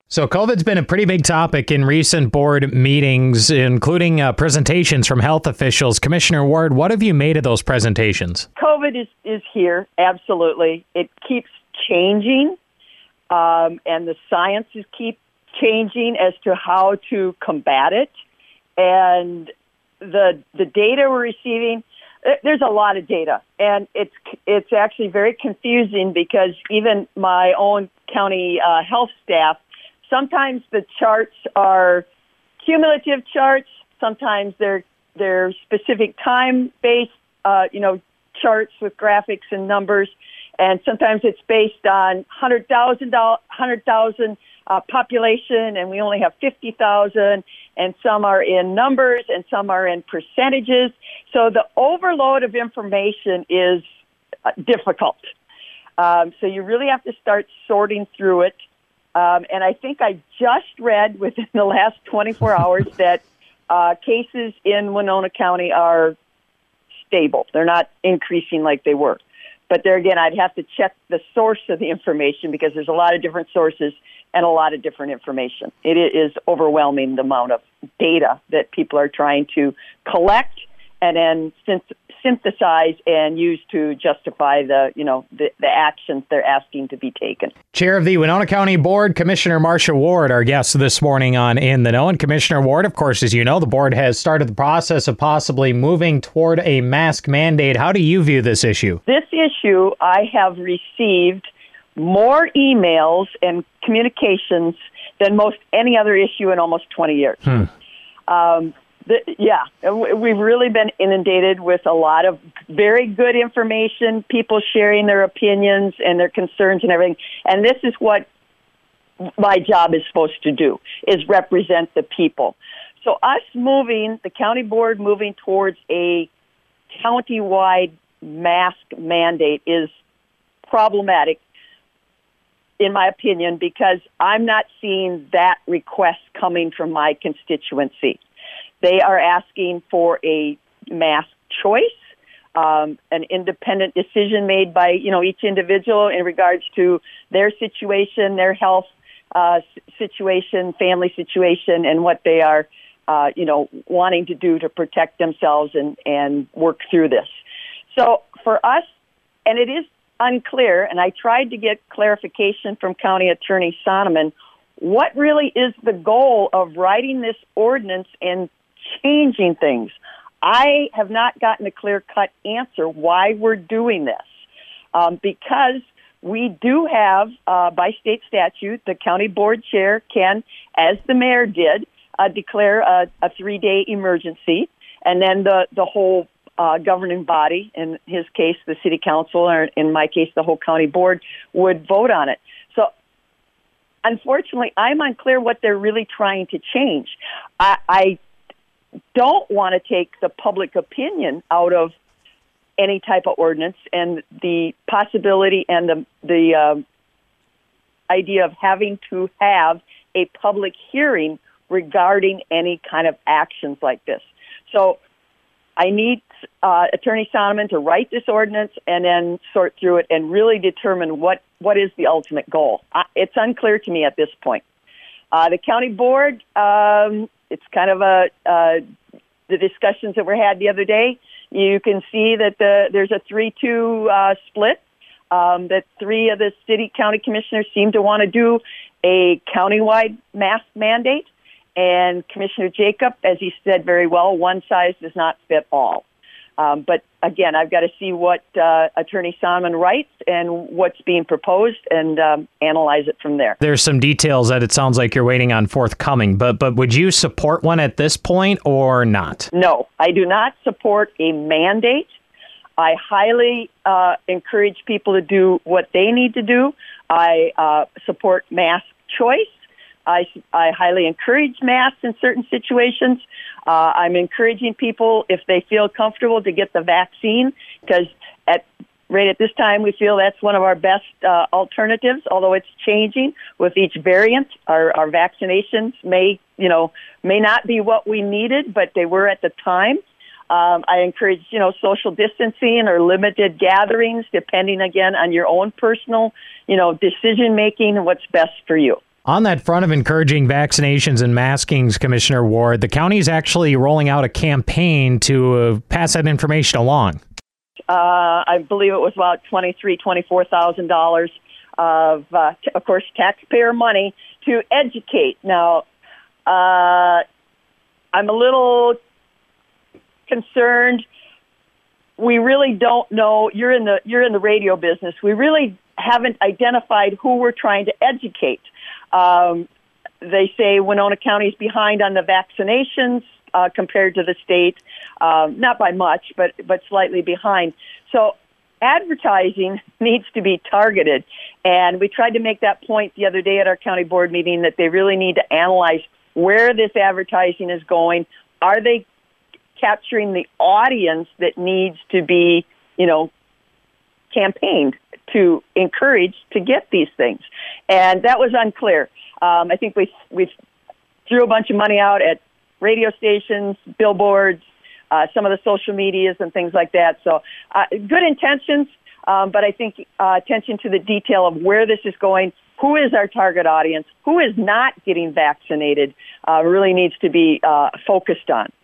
So COVID's been a pretty big topic in recent board meetings, including presentations from health officials. Commissioner Ward, what have you made of those presentations? COVID is here, absolutely. It keeps changing, and the sciences keep changing as to how to combat it. And the data we're receiving, there's a lot of data, and it's actually very confusing because even my own county health staff, sometimes the charts are cumulative charts. Sometimes they're specific time-based, charts with graphics and numbers, and sometimes it's based on 100,000 population, and we only have 50,000. And some are in numbers, and some are in percentages. So the overload of information is difficult. So you really have to start sorting through it. And I think I just read within the last 24 hours that cases in Winona County are stable. They're not increasing like they were. But there again, I'd have to check the source of the information because there's a lot of different sources and a lot of different information. It is overwhelming, the amount of data that people are trying to collect and then synthesize and use to justify the actions they're asking to be taken. Chair of the Winona County Board, Commissioner Marcia Ward, our guest this morning on In the Know. And Commissioner Ward, of course, as you know, the board has started the process of possibly moving toward a mask mandate. How do you view this issue? This issue, I have received more emails and communications than most any other issue in almost 20 years. We've really been inundated with a lot of very good information, people sharing their opinions and their concerns and everything. And this is what my job is supposed to do, is represent the people. So us the county board moving towards a county-wide mask mandate is problematic, in my opinion, because I'm not seeing that request coming from my constituency. They are asking for a mask choice, an independent decision made by each individual in regards to their situation, their health situation, family situation, and what they are wanting to do to protect themselves and work through this. So for us, and it is unclear, and I tried to get clarification from County Attorney Sonneman, what really is the goal of writing this ordinance and changing things? I have not gotten a clear-cut answer why we're doing this. Because we do have, by state statute, the county board chair can, as the mayor did, declare a 3-day emergency, and then the whole governing body, in his case, the city council, or in my case, the whole county board, would vote on it. So, unfortunately, I'm unclear what they're really trying to change. I don't want to take the public opinion out of any type of ordinance, and the possibility and the idea of having to have a public hearing regarding any kind of actions like this. So I need Attorney Sonneman to write this ordinance and then sort through it and really determine what is the ultimate goal. It's unclear to me at this point. The county board, it's kind of the discussions that were had the other day. You can see that there's a 3-2 split, that 3 of the city county commissioners seem to want to do a countywide mask mandate. And Commissioner Jacob, as he said very well, one size does not fit all. But again, I've got to see what Attorney Sonneman writes and what's being proposed and analyze it from there. There's some details that it sounds like you're waiting on forthcoming, but would you support one at this point or not? No, I do not support a mandate. I highly encourage people to do what they need to do. I support mask choice. I highly encourage masks in certain situations. I'm encouraging people, if they feel comfortable, to get the vaccine, because right at this time we feel that's one of our best alternatives, although it's changing with each variant. Our vaccinations may not be what we needed, but they were at the time. I encourage, social distancing or limited gatherings, depending, again, on your own personal, decision-making and what's best for you. On that front of encouraging vaccinations and maskings, Commissioner Ward, the county is actually rolling out a campaign to pass that information along. I believe it was about $24,000 of course, taxpayer money to educate. Now, I'm a little concerned. We really don't know. You're in the radio business. We really haven't identified who we're trying to educate. They say Winona County is behind on the vaccinations compared to the state, not by much, but slightly behind. So advertising needs to be targeted, and we tried to make that point the other day at our county board meeting that they really need to analyze where this advertising is going. Are they capturing the audience that needs to be, campaigned to encourage to get these things? And that was unclear. I think we threw a bunch of money out at radio stations, billboards, some of the social medias and things like that. So good intentions, but I think attention to the detail of where this is going, who is our target audience, who is not getting vaccinated, really needs to be focused on.